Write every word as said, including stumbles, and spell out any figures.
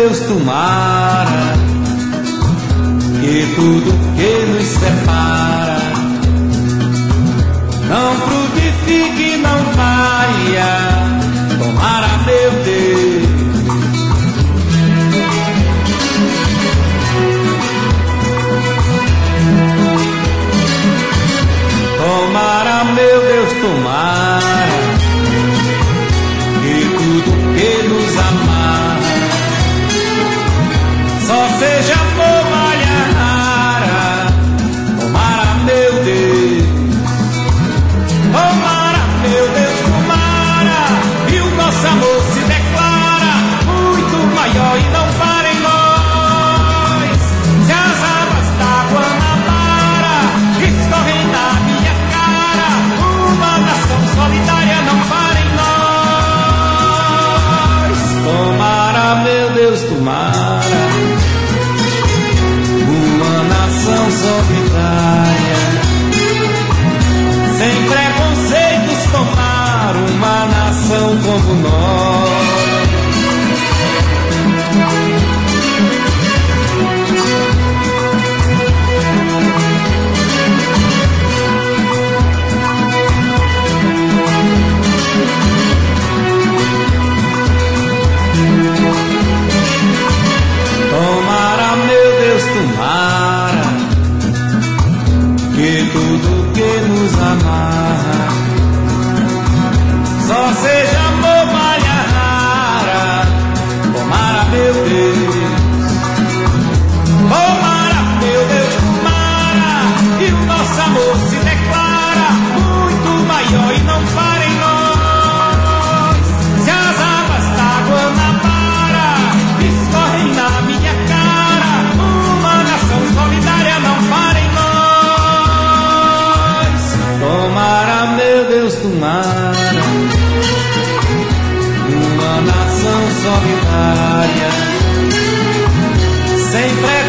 Deus, tomara que tudo que nos separa não frutifique, não caia. Tomara, meu Deus. Tomara, meu Deus, tomara que tudo que nos amarra só seja amor, malha rara. Tomara, meu Deus, tomara, meu Deus, tomara, e o nosso amor se declara muito maior e não para em nós. Se as águas d'água na mara escorrem na minha cara, uma nação solidária não para em nós. Tomara, meu Deus, tomara uma nação solidária, sem preconceitos, tomar uma nação como nós. Tomara, meu Deus, tomara que tudo que nos amarra só seja amor, malha rara. Tomara, meu Deus, tomara, meu Deus, tomara, e o nosso amor se declara muito maior e não para em nós. Se as águas d'água na mara escorrem na minha cara, uma nação solidária não para em nós. Tomara, meu Deus, tomara uma nação solidária, sem preconceito,